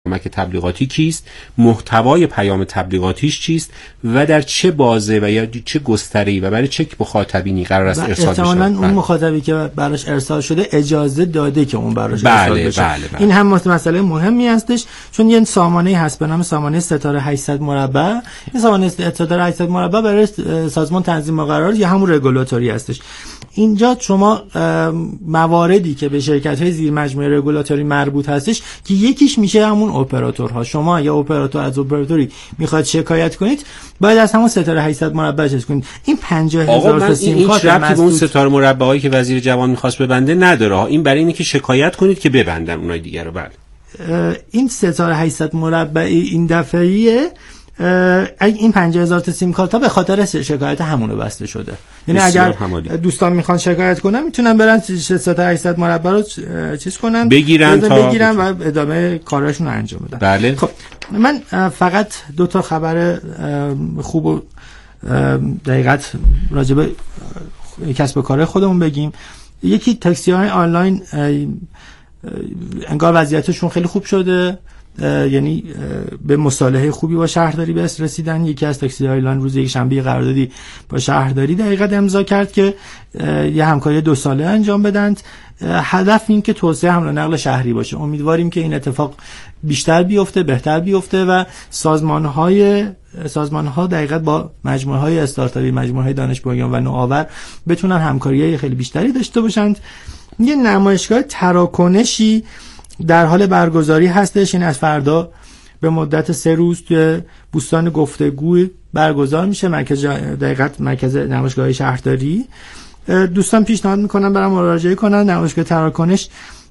کمک تبلیغاتی کیست، محتوای پیام تبلیغاتیش چیست و در چه بازه و یا چه گستره‌ای و برای چه مخاطبینی قرار است ارسال بشه. احتمالاً اون مخاطبی که براش ارسال شده اجازه داده که اون براش ارسال بشه. بله. این هم مسئله مهمی هستش، چون یه سامانه‌ای هست به نام سامانه ستاره 800 مربع. این سامانه ستاره 800 مربع برای سازمان تنظیم و قرارداد یا همون رگولاتوری هستش. اینجا شما مواردی که به شرکت‌های زیر مجموعه رگولاتوری مربوط هستش که یکیش میشه همون اپراتورها. شما یا اپراتور از اپراتوری میخواد شکایت کنید، باید از همون ستاره 800 مربع چیز کنید. این 50000 تا سیم کارت ربطی به اون ستاره مربعایی که وزیر جوان می‌خواست ببنده نداره. این برای اینه که شکایت کنید که ببندن اونای دیگه رو. بله. این ستاره 800 مربعی این دفعیه این 50000 تا سیم کارت ها به خاطر شکایت همونو بسته شده. یعنی اگر دوستان میخوان شکایت کنن میتونن برن ستاره 800 مربع رو چیز کنن، بگیرن و ادامه کاراشون رو انجام بدن. بله. خب من فقط 2 تا خبر خوب و دقیقت راجع به کسب و کار خودمون بگیم. یکی تاکسی های آنلاین انگار وضعیتشون خیلی خوب شده، یعنی به مصالحه خوبی با شهرداری به رسیدن. یکی از تاکسی آنلاین روز یک شنبه قراردادی با شهرداری دقیقاً امضا کرد که یه همکاری 2 ساله انجام بدن. هدف این که توسعه حمل و نقل شهری باشه. امیدواریم که این اتفاق بیشتر بیفته، بهتر بیفته و سازمان‌ها دقیقاً با مجموعه‌های استارتاپی، مجموعه‌های دانش بنیان و نوآور بتونن همکاری‌های خیلی بیشتری داشته باشند. یه نمایشگاه تراکنشی در حال برگزاری هستش. این از فردا به مدت 3 روز توی بوستان گفتگو برگزار میشه، مرکز نمایشگاه شهرداری. دوستان پیشنهاد میکنم برام مراجعه کنن. نمایشگاه تراکنش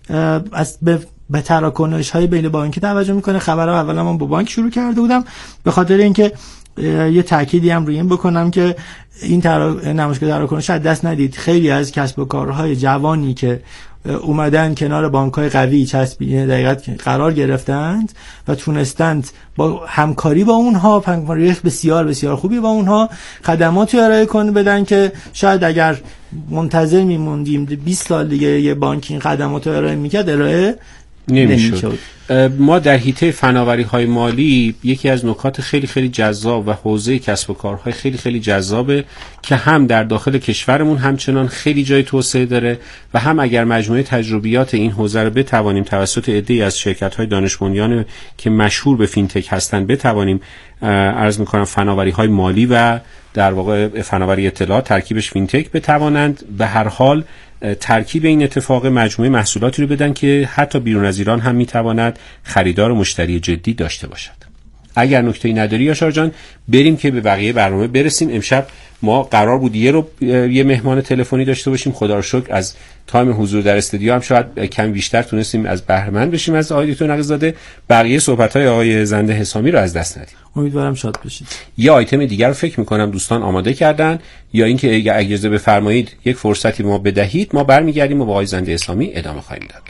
به تراکنش های بین بانکی توجه میکنه. خبرها اولا من با بانک شروع کرده بودم به خاطر اینکه یه تأکیدی هم روی این بکنم که این نمایشگاه تراکنش از دست ندید. خیلی از کسب و کارهای جوانی که اومدن کنار بانک‌های قوی دقیقاً قرار گرفتند و تونستند با همکاری با اونها، همکاری بسیار بسیار خوبی با اونها خدماتی ارائه بدن که شاید اگر منتظر میموندیم 20 سال دیگه یه بانک این خدمات رو ارائه میکرد ارائه نمیشد. ما در حیطه فناوری‌های مالی یکی از نکات خیلی خیلی جذاب و حوزه کسب و کارهای خیلی خیلی جذابه که هم در داخل کشورمون همچنان خیلی جای توسعه داره و هم اگر مجموعه تجربیات این حوزه رو بتوانیم توسط عده‌ای از شرکت‌های دانش بنیان که مشهور به فینتک هستن بتوانیم عرض می‌کنم فناوری‌های مالی و در واقع فناوری اطلاعات ترکیبش فینتک بتوانند به هر حال ترکیب این اتفاق مجموعه محصولاتی رو بدن که حتی بیرون از ایران هم میتواند خریدار و مشتری جدی داشته باشد. اگر نکته‌ای نداری یاشار جان بریم که به بقیه برنامه برسیم. امشب ما قرار بود یه مهمان تلفنی داشته باشیم. خدا رو شکر از تایم حضور در استودیو هم شاید کم بیشتر تونستیم از بهره مند بشیم از آقای دکتر نقی‌زاده. بقیه صحبت‌های آقای زنده حسامی رو از دست ندیم. امیدوارم شاد بشید. یه آیتم دیگر رو فکر می‌کنم دوستان آماده کردن، یا اینکه اگه اجازه بفرمایید یک فرصتی به ما بدهید ما برمیگردیم و با آقای زنده حسامی ادامه خواهیم داد.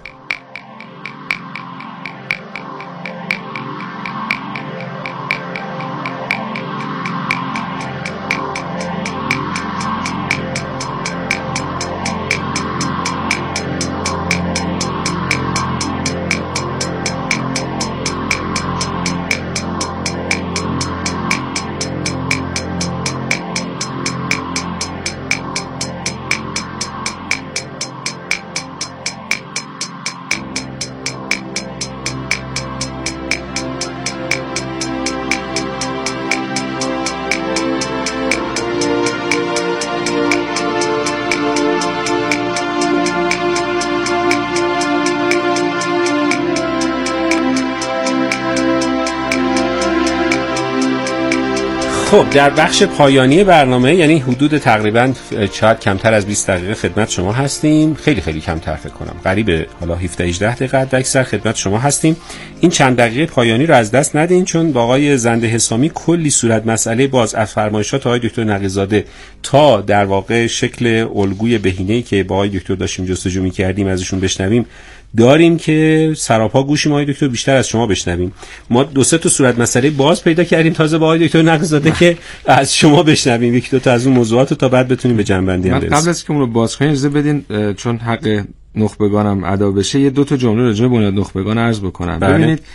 خب در بخش پایانی برنامه، یعنی حدود تقریبا شاید کمتر از 20 دقیقه خدمت شما هستیم. خیلی خیلی کمتر فکر کنم، قریب حالا 17-18 دقیقه اکثر خدمت شما هستیم. این چند دقیقه پایانی رو از دست ندین، چون با آقای زنده حسامی کلی صورت مسئله باز از فرمایشات آقای دکتر نقی‌زاده تا در واقع شکل الگوی بهینه‌ای که با آقای دکتر داشتیم جستجو می‌کردیم ازشون بشنویم داریم که سراپا گوشیم آقای دکتر بیشتر از شما بشنویم. ما 2-3 تا صورت مسئله باز پیدا کردیم تازه با آقای دکتر نقی‌زاده که از شما بشنویم 1-2 تا از اون موضوعات تا بعد بتونیم به جنبندی برسیم. قبل از که اون رو باز کنیم اجازه بدین چون حق نخبگانم ادا بشه 1-2 تا جمله راجع به بنیاد نخبگان عرض بکنم. بله. ببینید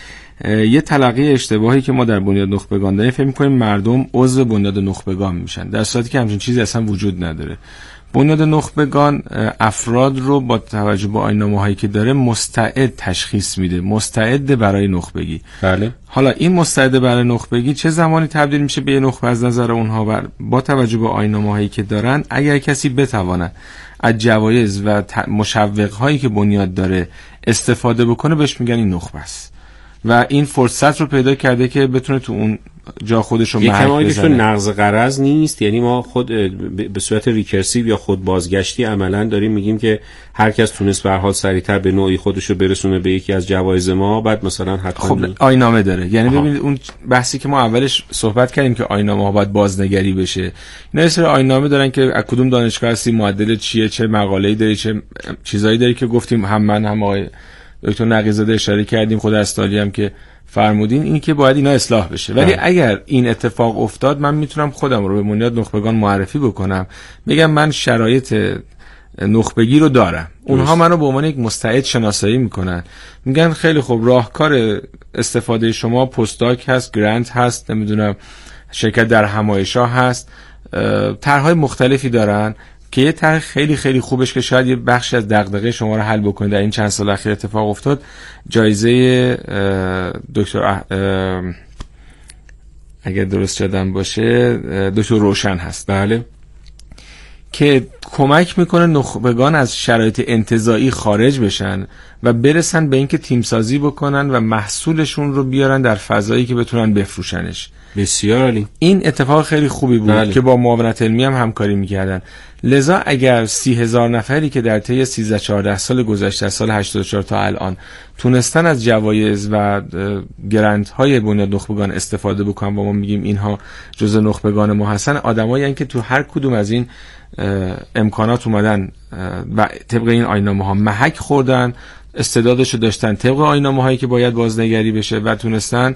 یه تلقی اشتباهی که ما در بنیاد نخبگان داریم، فکر می‌کنیم مردم عضو بنیاد نخبگان میشن، در صورتی که همچین چیزی اصلا وجود نداره. بنیاد نخبگان افراد رو با توجه به آیین‌نامه‌هایی که داره مستعد تشخیص میده، مستعد برای نخبگی. بله. حالا این مستعد برای نخبگی چه زمانی تبدیل میشه به نخبه از نظر اونها؟ با توجه به آیین‌نامه‌هایی که دارن، اگر کسی بتونه از جوایز و مشوق‌هایی که بنیاد داره استفاده بکنه، بهش میگن این نخبه است و این فرصت رو پیدا کرده که بتونه تو اون جا خودش رو محک بزنه. نقض غرض نیست، یعنی ما خود به صورت ریکرسیو یا خود بازگشتی عملا داریم میگیم که هر کس تونست به هر حال سریعتر به نوعی خودش رو برسونه به یکی از جوایز ما، بعد مثلا حتما خب آیین‌نامه داره. یعنی ببینید اون بحثی که ما اولش صحبت کردیم که آیین‌نامه ها باید بازنگری بشه، اینا یه سری آیین‌نامه دارن که از کدوم دانشگاه هستی، معدل چیه، چه مقاله‌ای داری، چه چیزایی داری که گفتیم هم من هم آقای دکتر نقی‌زاده اشاره کردیم، خود استالی هم که فرمودین، این که باید اینا اصلاح بشه. ولی اگر این اتفاق افتاد، من میتونم خودم رو به بنیاد نخبگان معرفی بکنم، بگم من شرایط نخبگی رو دارم، اونها منو به عنوان یک مستعد شناسایی میکنن، میگن خیلی خوب، راهکار استفاده شما پستاک هست، گرانت هست، نمیدونم شرکت در همایش‌ها هست، طرح‌های مختلفی دارن که یه طرح خیلی خیلی خوبش که شاید یه بخشی از دغدغه شما رو حل بکنه. در این چند سال اخیر اتفاق افتاد، جایزه دکتر اگر درست یادم باشه دکتر روشن هست، بله، که کمک میکنه نخبگان از شرایط انتزاعی خارج بشن و برسن به اینکه تیم سازی بکنن و محصولشون رو بیارن در فضایی که بتونن بفروشنش. بسیار عالی. این اتفاق خیلی خوبی بود که با معاونت علمی هم همکاری میکردن. لذا اگر 30,000 نفری که در طی 13-14 سال گذشته از سال 84 تا الان تونستن از جوایز و گرانت های بنیاد نخبگان استفاده بکنن و ما میگیم اینها جزء نخبگان ما هستن، آدمایی هستن که تو هر کدوم از این امکانات اومدن و طبق این آیین‌نامه ها محک خوردن، استعدادشو داشتن طبق آیین‌نامه هایی که باید بازنگری بشه و تونستن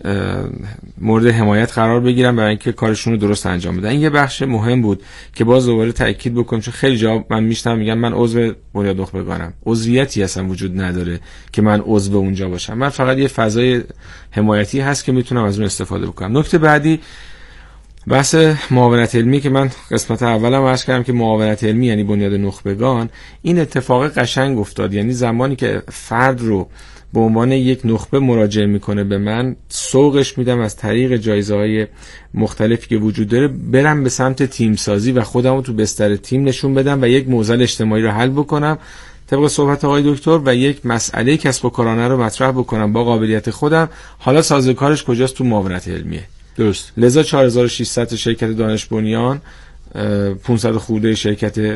مورد حمایت قرار بگیرن برای اینکه کارشون رو درست انجام بدن. این یه بخش مهم بود که باز دوباره تاکید بکنم، چون خیلی جا من میشنم میگن من عضو بنیاد نخبگانم. عضویتی اصلا وجود نداره که من عضو اونجا باشم، من فقط یه فضای حمایتی هست که میتونم از اون استفاده بکنم. نکته بعدی بحث معاونت علمی که من قسمت اولم عرض کردم که معاونت علمی یعنی بنیاد نخبگان. این اتفاق قشنگ افتاد، یعنی زمانی که فرد رو به عنوان یک نخبه مراجعه میکنه به من، سوقش میدم از طریق جایزه‌های مختلفی که وجود داره برم به سمت تیم سازی و خودم رو تو بستر تیم نشون بدم و یک معضل اجتماعی رو حل بکنم طبق صحبت آقای دکتر و یک مسئله کسب و کارانه رو مطرح بکنم با قابلیت خودم. حالا سازوکارش کجاست؟ تو معاونت علمیه. درست. لذا 4600 شرکت دانش بنیان، 500 خورده شرکت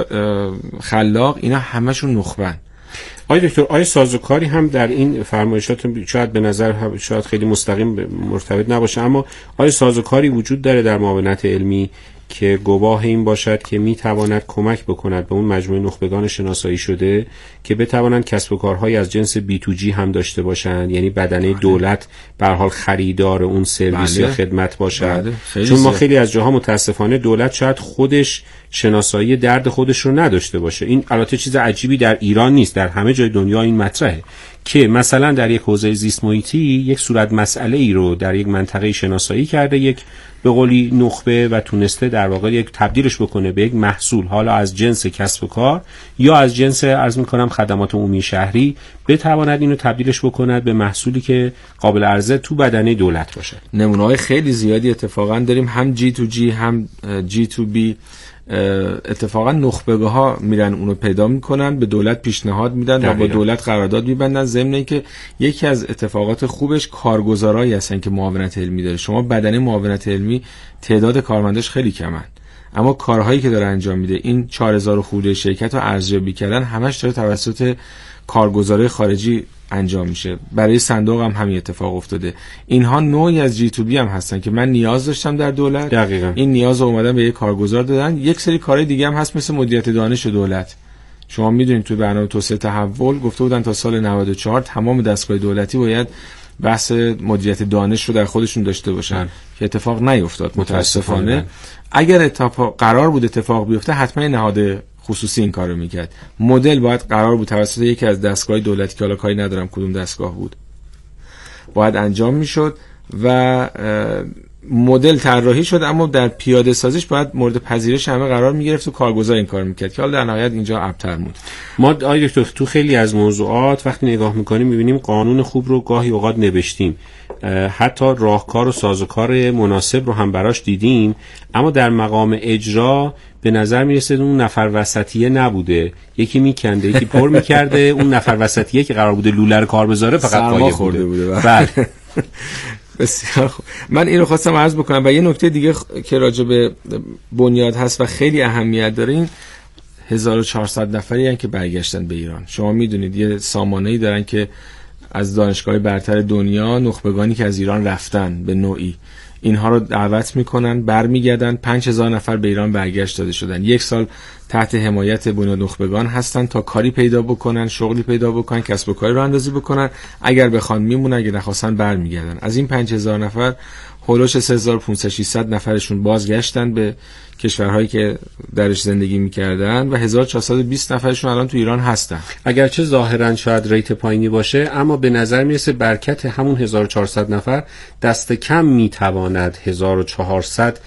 خلاق، اینا همشون نخبن. آقای دکتر، آیا سازوکاری هم در این فرمایشات شاید به نظر شاید خیلی مستقیم مرتبط نباشه، اما آیا سازوکاری وجود داره در معاونت علمی که گواه این باشد که میتواند کمک بکند به اون مجموعه نخبگان شناسایی شده که بتوانند کسب و کارهای از جنس B2G هم داشته باشند، یعنی بدنه دولت به هر حال خریدار اون سرویس یا خدمت باشد؟ چون ما خیلی از جاها متاسفانه دولت شاید خودش شناسایی درد خودش رو نداشته باشه. این البته چیز عجیبی در ایران نیست، در همه جای دنیا این مطرحه که مثلا در یک حوزه زیست محیطی یک صورت مسئله ای رو در یک منطقه شناسایی کرده یک به قولی نخبه و تونسته در واقع یک تبدیلش بکنه به یک محصول، حالا از جنس کسب و کار یا از جنس عرض می‌کنم خدمات عمومی شهری، بتواند اینو تبدیلش بکند به محصولی که قابل عرضه تو بدنه دولت باشه. نمونه‌های خیلی زیادی اتفاقا داریم، هم G2G هم G2B. اتفاقا نخبگاه ها میرن اونو پیدا میکنن، به دولت پیشنهاد میدن و با دولت قرارداد میبندن. ضمن اینکه یکی از اتفاقات خوبش کارگزارایی هستن که معاونت علمی داره. شما بدنه معاونت علمی تعداد کارمنداش خیلی کمن، اما کارهایی که داره انجام میده، این 4000 خورده شرکت رو ارزیابی کردن همش داره توسط کارگزارای خارجی انجام میشه. برای صندوق هم همین اتفاق افتاده. اینها نوعی از G2B هم هستن که من نیاز داشتم در دولت، دقیقاً این نیاز رو اومدن به یک کارگزار دادن. یک سری کارهای دیگه هم هست مثل مدیریت دانش دولت. شما میدونید توی برنامه توسعه تحول گفته بودن تا سال 94 تمام دستگاه دولتی باید بحث مدیریت دانش رو در خودشون داشته باشن که اتفاق نیفتاد متاسفانه. اگر قرار بود اتفاق بیفته حتما نهاد خصوصی این کارو میکرد. مدل باید قرار بود توسط یکی از دستگاه دولتی که حالا کاری ندارم کدوم دستگاه بود، باید انجام میشد و مدل طراحی شد، اما در پیاده سازیش باید مورد پذیرش همه قرار میگرفت و کارگزار این کار میکرد که حالا در نهایت اینجا ابتر بود. ما آقای دکتر تو خیلی از موضوعات وقتی نگاه میکنیم میبینیم قانون خوب رو گاهی اوقات نوشتیم، حتی راهکار و سازوکار مناسب رو هم براش دیدیم، اما در مقام اجرا به نظر میرسه اون نفر وسطیه نبوده، یکی میکنده یکی پر میکرده، اون نفر وسطیه که قرار بوده لوله رو کار بذاره فقط پایه بوده. بله. بسیار خوب. من این رو خواستم عرض بکنم و یه نکته دیگه که راجع به بنیاد هست و خیلی اهمیت داره، این 1400 نفری هستن که برگشتن به ایران. شما میدونید یه سامانه‌ای دارن که از دانشگاه برتر دنیا نخبگانی که از ایران رفتن به نوعی اینها رو دعوت میکنن، برمیگردن. 5000 نفر به ایران برگشت داده شدن. 1 سال تحت حمایت بنیاد نخبگان هستن تا کاری پیدا بکنن، شغلی پیدا بکنن، کسب و کاری رو اندازی بکنن. اگر بخوان میمونن، اگه نخواستن برمیگردن. از این 5000 نفر هولوش 3500-600 نفرشون بازگشتن به کشورهایی که درش زندگی میکردن و 1420 نفرشون الان تو ایران هستن. اگرچه ظاهرا شاید ریت پایینی باشه، اما به نظر میرسه برکت همون 1400 نفر دست کم میتواند 1400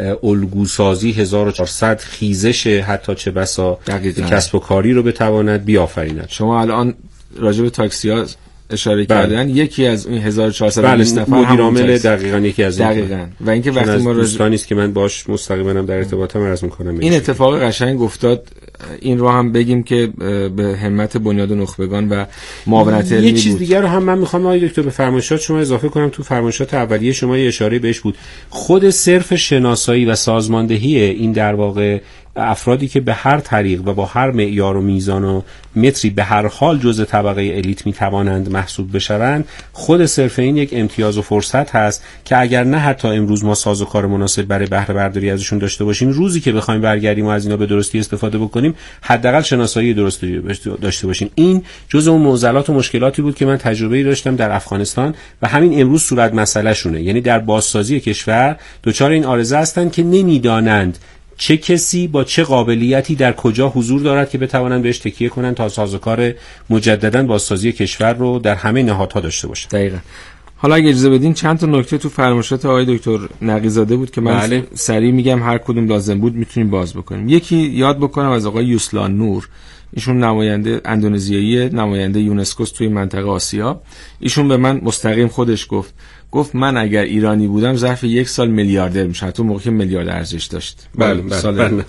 الگوسازی، 1400 خیزش حتی چه بسا کسب و کاری رو بتواند بیافریند. شما الان راجع به تاکسی‌ها اشاره کردن، یکی از این 1420 نفر مدیر عامل دقیقاً یکی از دقیقاً. و اینکه وقتی ما دوستانی است که من باش مستقیما در ارتباطم عرض می‌کنم این اتفاق قشنگ افتاد. این رو هم بگیم که به همت بنیاد نخبگان و معاونت علمی بود. یه چیز دیگه رو هم من می‌خوام آقای دکتر به فرمایشات شما اضافه کنم. تو فرمایشات اولیه شما یه اشاره بهش بود، خود صرف شناسایی و سازماندهی این در واقع افرادی که به هر طریق و با هر معیار و میزان و متری به هر حال جزء طبقه الیت میتوانند محسوب بشوند، خود صرف این یک امتیاز و فرصت هست که اگر نه حتی امروز ما سازوکار مناسب برای بهره برداری ازشون داشته باشیم، روزی که بخوایم برگردیم و از اینا به درستی استفاده بکنیم، حداقل شناسایی درستی داشته باشیم. این جزء اون معضلات و مشکلاتی بود که من تجربه‌ای داشتم در افغانستان و همین امروز صورت مسئله شونه. یعنی در بازسازی کشور دچار این عارضه هستند که نمیدانند چه کسی با چه قابلیتی در کجا حضور دارد که بتوانند بهش تکیه کنند تا سازوکار مجددا بازسازی کشور رو در همه نهادها داشته باشند. دقیقاً. حالا اگه اجازه بدین چند تا نکته تو فرمایشات آقای دکتر نقی‌زاده بود که من سریع میگم، هر کدوم لازم بود میتونیم باز بکنیم. یکی یاد بکنم از آقای یوسلان نور، ایشون نماینده اندونزیایی، نماینده یونسکوست توی منطقه آسیا. ایشون به من مستقیم خودش گفت من اگر ایرانی بودم ظرف 1 سال میلیاردر میشم. تو موقعی میلیارد ارزش داشت. بله.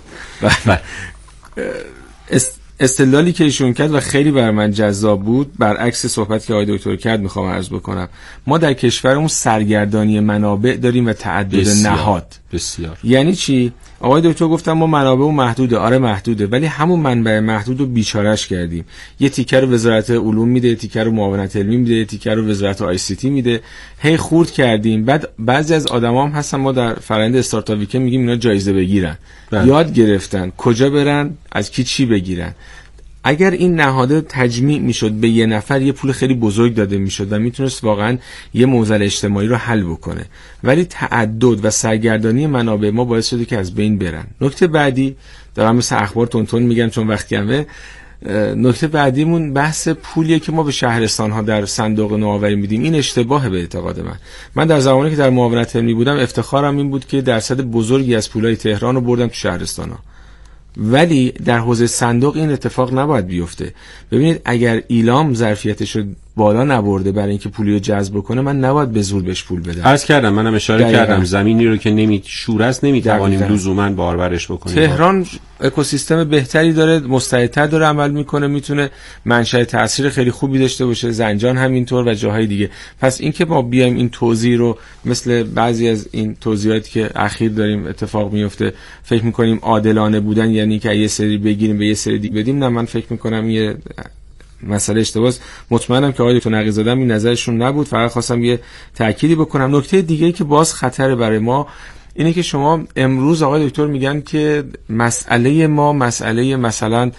استدلالی که ایشون کرد و خیلی بر من جذاب بود، برعکس صحبتی که آقای دکتر کرد میخوام عرض بکنم. ما در کشورمون سرگردانی منابع داریم و تعدد نهاد. بسیار. یعنی چی؟ آقای دکتر گفتم ما منابع محدوده. آره محدوده، ولی همون منبع محدود رو بیچاره‌اش کردیم. یه تیکه رو وزارت علوم میده، یه تیکه رو معاونت علمی میده، یه تیکه رو وزارت آی سی تی میده. هی خورد کردیم. بعد بعضی از آدما هم هستن، ما در فرآیند استارتاپ ویکند میگیم اینا جایزه بگیرن. یاد گرفتن کجا برن، از کی چی بگیرن. اگر این نهاده تجمیع میشد به یه نفر، یه پول خیلی بزرگ داده میشد و میتونست واقعا یه معضل اجتماعی رو حل بکنه. ولی تعدد و سرگردانی منابع ما باعث شده که از بین برن. نکته بعدی دارم مثل اخبار تونتون میگم چون وقت کمه. نکته بعدیمون بحث پولیه که ما به شهرستان ها در صندوق نوآوری میدیم. این اشتباهه به اعتقاد من در زمانی که در معاونت علمی بودم افتخارم این بود که درصد بزرگی از پولای تهران رو بردم تو شهرستان ها. ولی در حوزه صندوق این اتفاق نباید بیفته. ببینید اگر ایلام ظرفیتش رو بالا نبرده برای اینکه پولی رو جذب کنه، من نباید به زور بهش پول بدم. عرض کردم، منم اشاره کردم زمینی رو که شورست نمیتوانیم لزوما بارورش بکنیم. تهران اکوسیستم بهتری داره، مستعدتر داره عمل میکنه، میتونه منشأ تاثیر خیلی خوبی داشته باشه. زنجان همینطور و جاهای دیگه. پس اینکه ما بیایم این توزیع رو مثل بعضی از این توزیعاتی که اخیر داریم اتفاق میفته فکر میکنیم عادلانه بودن یعنی که یه سری بگیریم به یه سری دیگه بدیم، نه، من فکر میکنم یه مسئله اشتباهه. مطمئنم که آقای دکتر نقی‌زاده این نظرشون نبود، فقط خواستم یه تأکیدی بکنم. نکته دیگه که باز خطر برای ما اینه که شما امروز آقای دکتر میگن که مسئله ما مسئله مثلا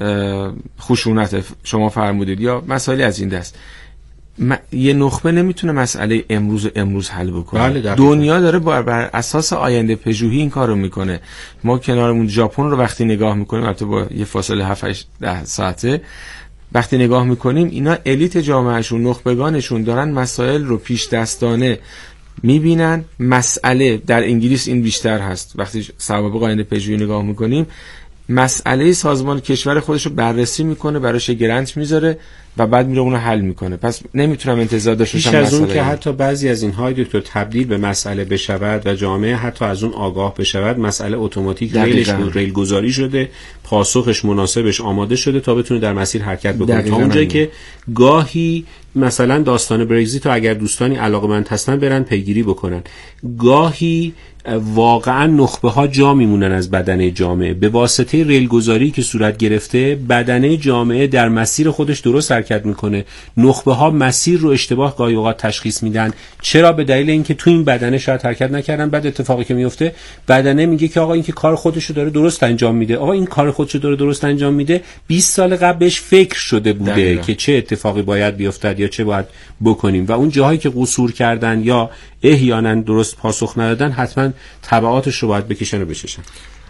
خشونت شما فرمودید یا مسائلی از این دست. یه نخبه نمیتونه مسئله امروز حل بکنه. بله، دنیا داره بر اساس آینده پژوهی این کارو میکنه. ما کنارمون ژاپن رو وقتی نگاه میکنیم، البته با یه فاصله 7-8 ساعته، وقتی نگاه میکنیم اینا الیت جامعهشون، نخبگانشون دارن مسائل رو پیش دستانه میبینن. مسئله در انگلیس این بیشتر هست، وقتی سوابق آینده پژویی نگاه میکنیم مسئله سازمان کشور خودش رو بررسی میکنه، براش گرانت میذاره و بعد میره اونو حل میکنه. پس نمیتونم انتظار داشته باشم از اون که حتی بعضی از اینهای دکتر تبدیل به مسئله بشود و جامعه حتی از اون آگاه بشود، مسئله اتوماتیک ریل گذاری شده، پاسخش مناسبش آماده شده تا بتونه در مسیر حرکت بکنه. تا اونجایی که گاهی مثلا داستان برگزیت رو اگر دوستانی علاقه‌مند هستن برن پیگیری بکنن، گاهی واقعا نخبه ها جا میمونن از بدنه جامعه به واسطه ریل گذاری که صورت گرفته. بدنه جامعه در مسیر خودش درست حرکت میکنه، نخبه ها مسیر رو اشتباه گاهی اوقات تشخیص میدن. چرا؟ به دلیل اینکه تو این بدنه شاید حرکت نکردن. بعد اتفاقی که میفته بدنه میگه که آقا این که کار خودش رو داره درست انجام میده، آقا این کار خودش رو داره درست انجام میده، 20 سال قبلش فکر شده بوده که چه اتفاقی باید بیفتد یا چه باید بکنیم و اون جاهایی که قصور کردن یا احیانا درست پاسخ ندادن حتما تبعاتش رو باید بکشن و بچشن.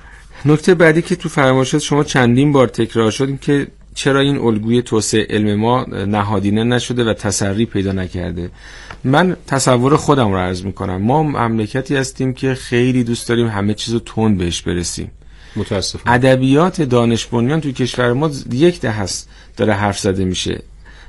نکته بعدی که تو فرمایشات شما چندین بار تکرار شد این که چرا این الگوی توسعه علم ما نهادینه نشده و تسری پیدا نکرده. من تصور خودم رو عرض میکنم. ما مملکتی هستیم که خیلی دوست داریم همه چیزو تند بهش برسیم. متاسفم ادبیات دانش بنیان تو کشور ما یک دهه است داره حرف زده میشه.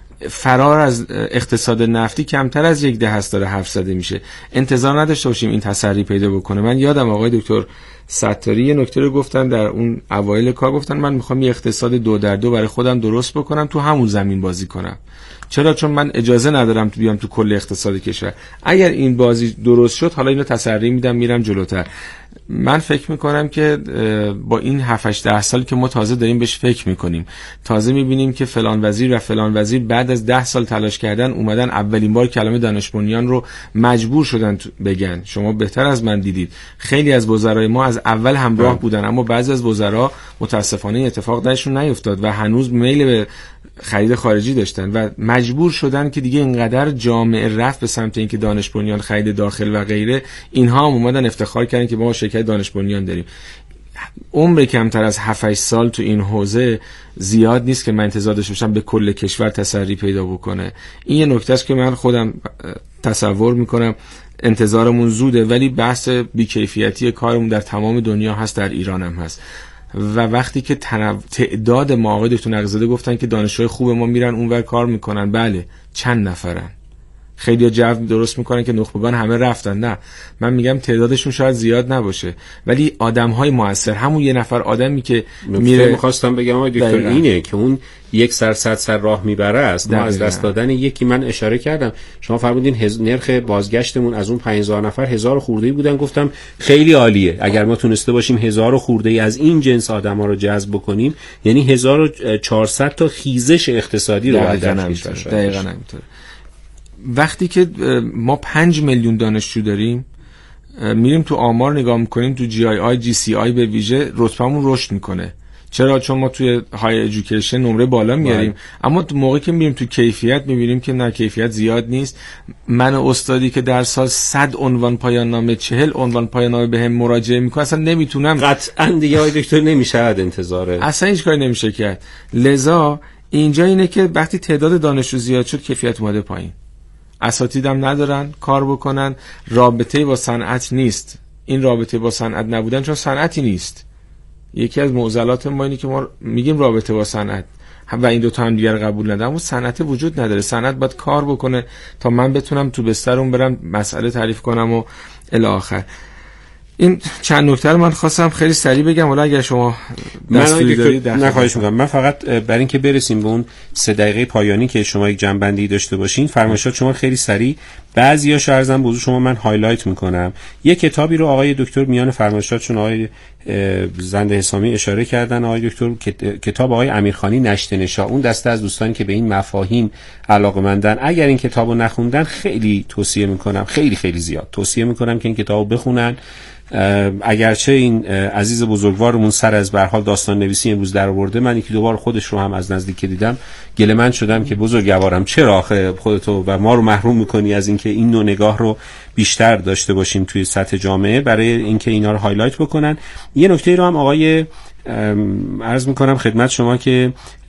فرار از اقتصاد نفتی کمتر از یک دهه است داره حرف زده میشه. انتظار نداشته باشیم این تسری پیدا بکنه. من یادم آقای دکتر ستاری یه نکته رو گفتن در اون اوایل کار، گفتن من میخوام یه اقتصاد 2 در 2 برای خودم درست بکنم، تو همون زمین بازی کنم. چرا؟ چون من اجازه ندارم تو بیام تو کل اقتصاد کشور. اگر این بازی درست شد حالا اینو تسری میدم میرم جلوتر. من فکر میکنم که با این 7-8 سال که ما تازه داریم بهش فکر میکنیم، تازه میبینیم که فلان وزیر و فلان وزیر بعد از 10 سال تلاش کردن اومدن اولین بار کلمه دانش بنیان رو مجبور شدن بگن. شما بهتر از من دیدید خیلی از وزرای ما از اول همراه بودن، اما بعضی از وزرا متاسفانه اتفاق درشون نیفتاد و هنوز میل به خرید خارجی داشتن و مجبور شدن که دیگه اینقدر جامعه رفت به سمت اینکه دانش بنیان خرید داخل و غیره، اینها هم اومدن افتخار کردن که ما شرکت دانش بنیان داریم. عمر کمتر از 7-8 سال تو این حوزه زیاد نیست که من انتظار داشته باشم به کل کشور تسری پیدا بکنه. این یه نکته است که من خودم تصور میکنم انتظارمون زوده، ولی بحث بیکیفیتی کارمون در تمام دنیا هست، در ایران هم هست. و وقتی که تعداد ما، آقای دکتر نقی‌زاده گفتن که دانشجوی خوب ما میرن اونور کار میکنن، بله چند نفرن، خیلی جو درست میکنن که نخبگان همه رفتن. نه، من میگم تعدادشون شاید زیاد نباشه، ولی آدم‌های موثر، همون یه نفر آدمی که میره. میخواستم بگم آقای دکتر اینه که اون 1 سر 100 سر راه میبره است. ما از دست دادن یکی، من اشاره کردم شما فرمودین نرخ بازگشتمون از اون 5000 نفر 1000 خورده‌ای بودن، گفتم خیلی عالیه اگر ما تونسته باشیم 1000 خورده‌ای از این جنس آدما رو جذب بکنیم، یعنی 1400 تا خیزش اقتصادی رو بعد در کشور شد. دقیقاً همینطوره. وقتی که ما 5 میلیون دانشجو داریم، میریم تو آمار نگاه میکنیم، تو GII GCI به ویژه رتبهمون رشد میکنه. چرا؟ چون ما توی های ایژوکیشن نمره بالا میاریم، اما تو موقعی که میریم تو کیفیت میبینیم که نه، کیفیت زیاد نیست. من استادی که در سال 100 عنوان پایان نامه 40 عنوان پایان نامه بهم مراجعه میکنه، اصلا نمیتونم، قطعا دیگه آقای دکتر نمیشود انتظاره، اصلا هیچ کاری نمیشه کرد. لذا اینجا اینه که وقتی تعداد دانشجو زیاد شد کیفیت اومده پایین، اساتیدم ندارن کار بکنن، رابطه با صنعت نیست. این رابطه با صنعت نبودن چون صنعتی نیست. یکی از معضلات ما اینه که ما میگیم رابطه با صنعت و این دوتا هم دیگر قبول ندارن، اما صنعت وجود نداره. صنعت باید کار بکنه تا من بتونم تو بستر اون برم مسئله تعریف کنم و الی آخر. این چند نکته رو من خواستم خیلی سریع بگم، ولی اگر شما دستوری دارید نخواهش میکنم. من فقط برای اینکه برسیم به اون 3 دقیقه پایانی که شما یک جنبندی داشته باشین، فرمایشات شما خیلی سریع، بعضیاشو عرضم به حضور شما من هایلایت میکنم. یک کتابی رو آقای دکتر میان فرمایشاتشون آقای زنده حسامی اشاره کردن، آقای دکتر، کتاب آقای امیرخانی نشت نشا. اون دسته از دوستانی که به این مفاهیم علاقه‌مندن، اگر این کتابو نخوندن خیلی توصیه میکنم، خیلی خیلی زیاد توصیه میکنم که این کتابو بخونن. اگرچه این عزیز بزرگوارمون سر از به هر حال داستان نویسی امروز در آورده، من یکی دو بار خودش رو هم از نزدیک دیدم، گله‌مند شدم که بزرگوارم چرا آخه خودتو و ما رو محروم میکنی از اینکه این نوع نگاه رو بیشتر داشته باشیم توی سطح جامعه، برای اینکه اینا رو هایلایت بکنن. یه نکته رو هم آقای عرض میکنم خدمت شما که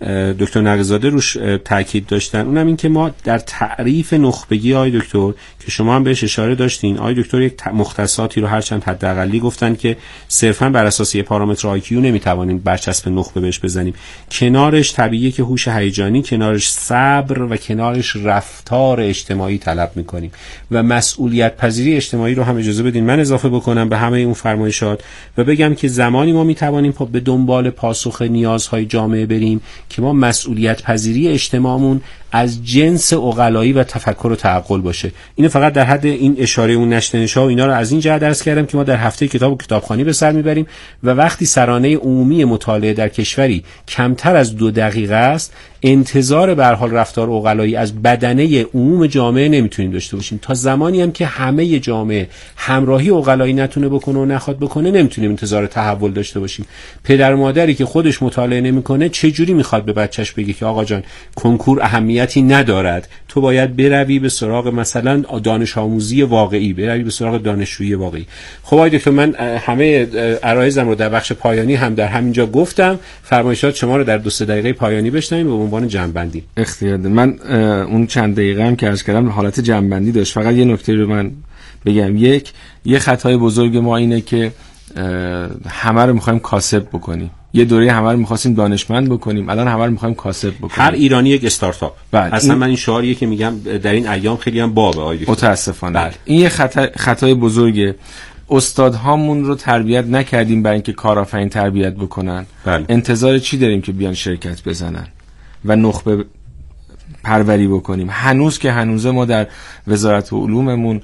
دکتر نقی‌زاده روش تاکید داشتن، اونم این که ما در تعریف نخبگی آقای دکتر که شما هم بهش اشاره داشتین، آقای دکتر یک مختصاتی رو هرچند حداقلی گفتن که صرفا بر اساس یه پارامتر آی کیو نمیتوانیم برچسب نخبه بهش بزنیم. کنارش طبیعیه که هوش هیجانی، کنارش صبر و کنارش رفتار اجتماعی طلب میکنیم و مسئولیت پذیری اجتماعی رو هم اجازه بدین من اضافه بکنم به همه اون فرمایشات و بگم که زمانی ما میتوانیم به دنبال پاسخ نیازهای جامعه بریم که ما مسئولیت پذیری اجتماعمون از جنس عقلایی و تفکر و تعقل باشه. اینو فقط در حد این اشاره اون نشنشا و اینا رو از این جهت درس کردم که ما در هفته کتاب و کتابخوانی به سر میبریم و وقتی سرانه عمومی مطالعه در کشوری کمتر از 2 دقیقه است، انتظار به هر حال رفتار عقلایی از بدنه عموم جامعه نمیتونیم داشته باشیم. تا زمانی هم که همه جامعه همراهی عقلایی نتونه بکنه و نخواد بکنه، نمیتونیم انتظار تحول داشته باشیم. پدر و مادری که خودش مطالعه نمیکنه چجوری میخواد به بچهش بگه که آقا جان کنکور اهمیتی ندارد، تو باید بروی به سراغ مثلا دانش آموزی واقعی، بروی به سراغ دانشجویی واقعی. خب آقای دکتر، من همه عرایضم رو در بخش پایانی هم در همینجا گفتم. فرمایشات شما رو در 2-3 دقیقه پایانی بشنویم به عنوان جمع‌بندی. اختیار من اون چند دقیقه هم که عرض کردم حالت جمع‌بندی داشت. فقط یه نکته رو من بگم. یه خطای بزرگ ما اینه که همه رو می‌خوایم کاسب بکنیم. یه دوره همه رو می‌خواستیم دانشمند بکنیم، الان همه رو می‌خوایم کاسب بکنیم. هر ایرانی یک استارتاپ. اصلا من این شعاریه که میگم در این ایام خیلی هم بابه آیدی. متاسفانه. این یه خطای بزرگه. استادهامون رو تربیت نکردیم برای اینکه کارآفرین تربیت بکنن. انتظار چی داریم که بیان شرکت بزنن و نخبه پروری بکنیم؟ هنوز که هنوزه ما در وزارت علوممون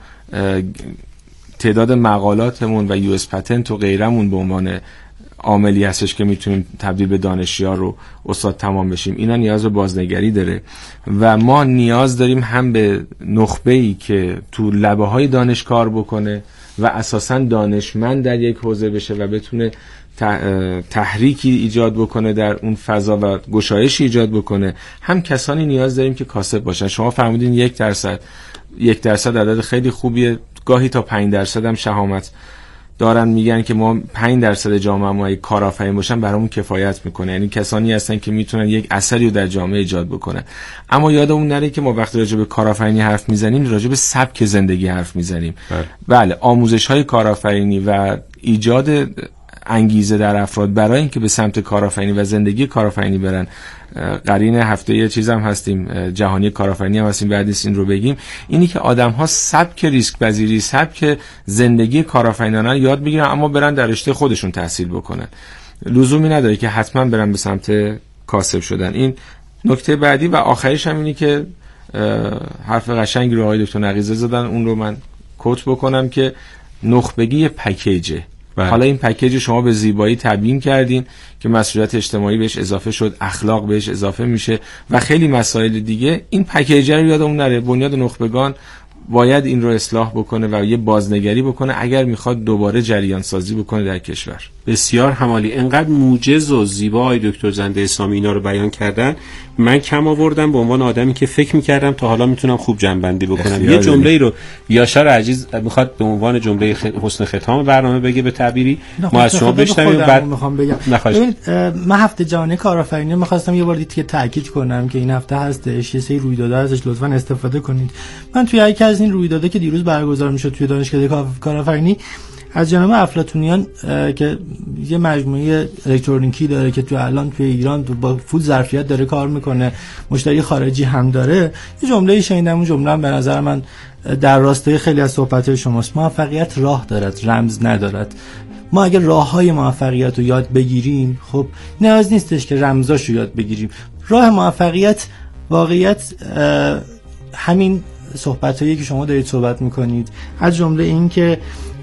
تعداد مقالاتمون و یو اس پتنت و غیرمون به عنوان عاملی هستش که میتونیم تبدیل به دانشیار رو استاد تمام بشیم. اینا نیاز به بازنگری داره و ما نیاز داریم هم به نخبه‌ای که تو لبه‌های دانش کار بکنه و اساساً دانشمند در یک حوزه بشه و بتونه تحریکی ایجاد بکنه در اون فضا و گشایشی ایجاد بکنه. هم کسانی نیاز داریم که کاسب باشن. شما فرمودین 1% عدد خیلی خوبیه. گاهی تا 5% هم شهامت دارن میگن که ما 5% جامعه ما کارآفرین باشن برامون کفایت میکنه. یعنی کسانی هستن که میتونن یک اثری رو در جامعه ایجاد بکنن. اما یادمون نره که ما وقتی راجع به کارآفرینی حرف میزنیم راجع به سبک زندگی حرف میزنیم. بله، آموزش‌های کارآفرینی و ایجاد انگیزه در افراد برای اینکه به سمت کارآفرینی و زندگی کارآفرینی برن. قرین هفته یه چیز هم هستیم، جهانی کارآفرینی هم هستیم، بعد این رو بگیم. اینی که آدم‌ها سبک ریسک پذیری، سبک زندگی کارآفرینانه یاد بگیرن اما برن در رشته خودشون تحصیل بکنن. لزومی نداره که حتما برن به سمت کاسب شدن. این نکته بعدی و آخریش هم اینی که حرف قشنگی رو آقای دکتر نقی‌زاده زدن، اون رو من کوت بکنم که نخبگی پکیجه. حالا این پکیج شما به زیبایی تبیین کردین که مسئولیت اجتماعی بهش اضافه شد، اخلاق بهش اضافه میشه و خیلی مسائل دیگه. این پکیج رو یادمون نره. بنیاد نخبگان باید این رو اصلاح بکنه و یه بازنگری بکنه اگر میخواد دوباره جریان سازی بکنه در کشور. بسیار همالی. انقدر موجز و زیبای دکتر زنده اسلامی اینا رو بیان کردن، من کم آوردم به عنوان آدمی که فکر میکردم تا حالا میتونم خوب جنبندی بکنم. یه جمله‌ای رو یاشار عزیز میخواد به عنوان جمله حسن ختام برنامه بگه به تعبیری، ما از شما بشنویم. بعد میخوام بگم من هفته جهانی کارآفرینی میخواستم یه بار دیگه تاکید کنم که این هفته هستش، یه سری رویدادها ازش لطفاً استفاده کنید. من توی یکی از این رویدادها که دیروز برگزار میشد توی دانشکده کارآفرینی از جناب افلاطونیان که یه مجموعه الکترونیکی داره که الان توی ایران با فول ظرفیت داره کار میکنه، مشتری خارجی هم داره، یه جمله شنیدم. اون جمله هم به نظر من در راستای خیلی از صحبت‌های شماست. موفقیت راه دارد، رمز ندارد. ما اگر راه‌های موفقیت رو یاد بگیریم، خب نیاز نیستش که رمزاشو یاد بگیریم. راه موفقیت واقعیت همین صحبت‌هایی که شما دارید صحبت میکنید، از جمله این که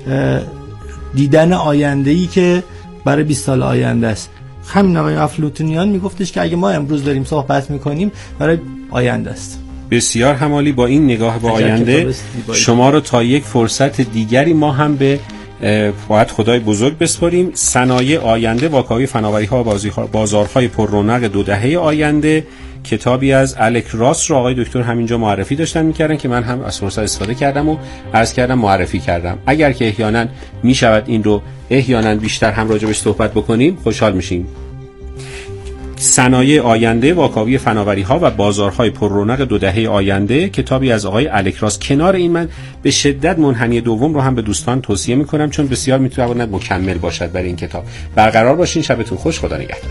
دیدن آینده‌ای که برای 20 سال آینده است. همین آقای افلاطونیان میگفتش که اگه ما امروز داریم صحبت میکنیم برای آینده است. بسیار همالی. با این نگاه به آینده شما رو تا یک فرصت دیگری ما هم به باید خدای بزرگ بسپاریم. صنایع آینده، واکاوی فناوری‌ها و بازارهای پر رونق 2 دهه آینده، کتابی از الک راس رو آقای دکتر همینجا معرفی داشتن میکردن که من هم از فرصت استفاده کردم و عرض کردم معرفی کردم. اگر که احیانا میشود این رو بیشتر هم راجع بهش صحبت بکنیم خوشحال میشیم. صنایع آینده، واکاوی فناوری‌ها و بازارهای پر رونق 2 دهه آینده، کتابی از آقای الکراس. کنار این من به شدت منحنی دوم رو هم به دوستان توصیه می‌کنم چون بسیار می‌تواند مکمل باشد برای این کتاب. برقرار باشین، شبتون خوش، خدا نگهدار.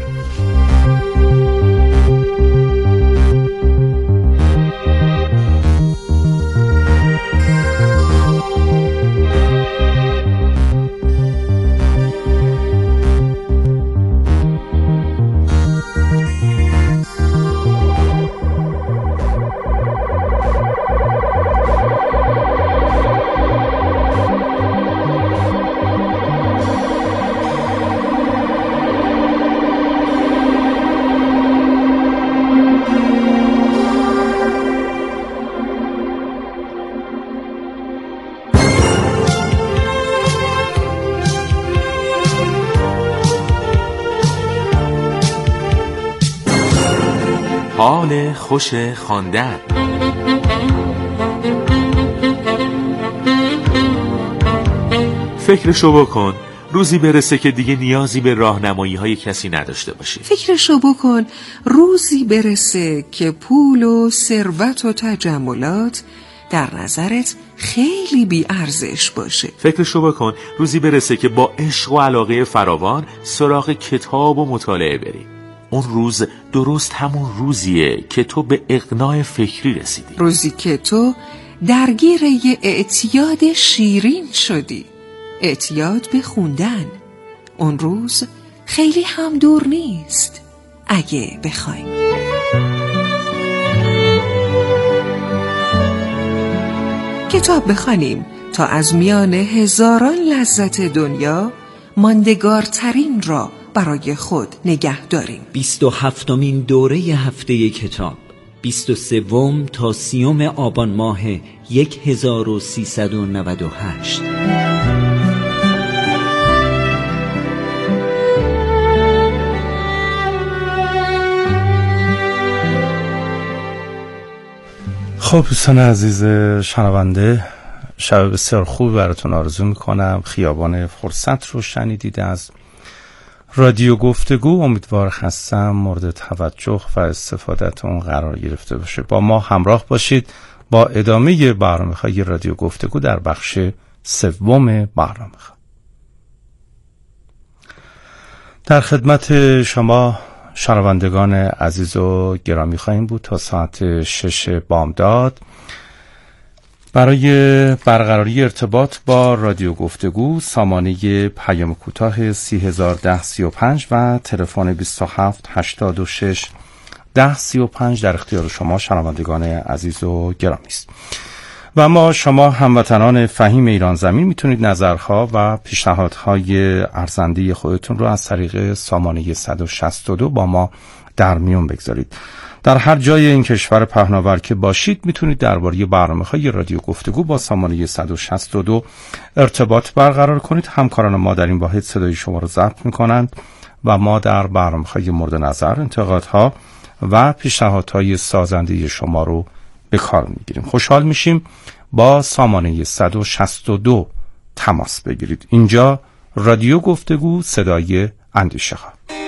حال خوش خواندن. فکرشو بکن روزی برسه که دیگه نیازی به راهنمایی‌های کسی نداشته باشی. فکرشو بکن روزی برسه که پول و ثروت و تجملات در نظرت خیلی بی ارزش باشه. فکرشو بکن روزی برسه که با عشق و علاقه فراوان سراغ کتاب و مطالعه بری. اون روز درست همون روزیه که تو به اقناع فکری رسیدی. روزی که تو درگیر یه اعتیاد شیرین شدی، اعتیاد به خوندن. اون روز خیلی هم دور نیست اگه بخوایم. کتاب بخوانیم تا از میان هزاران لذت دنیا ماندگارترین را برای خود نگه داریم. 27مین دوره هفته کتاب، 23 تا 30 آبان ماه 1398. خب دوستان عزیز شنونده، شب بسیار خوب براتون آرزو میکنم. خیابان فرصت رو شنیدید از رادیو گفتگو. امیدوار هستم مورد توجه و استفادهتون قرار گرفته باشه. با ما همراه باشید با ادامه برنامه‌های رادیو گفتگو در بخش 3 برنامه. در خدمت شما شنوندگان عزیز و گرامی خواهیم بود تا ساعت 6 بامداد. برای برقراری ارتباط با رادیو گفتگو سامانه پیام کوتاه 301035 و تلفن 2786 1035 در اختیار شما شنوندگان عزیز و گرامی است. و اما شما هموطنان فهیم ایران زمین میتونید نظرها و پیشنهادهای ارزنده خودتون رو از طریق سامانه 162 با ما در میون بگذارید. در هر جای این کشور پهناور که باشید میتونید درباره برنامه‌های رادیو گفتگو با سامانه 162 ارتباط برقرار کنید. همکاران ما در این واحد صدای شما رو ضبط میکنند و ما در برنامه‌های مورد نظر انتقادها و پیشنهادهای سازنده شما رو به کار میگیریم. خوشحال میشیم با سامانه 162 تماس بگیرید. اینجا رادیو گفتگو، صدای اندیشه ها.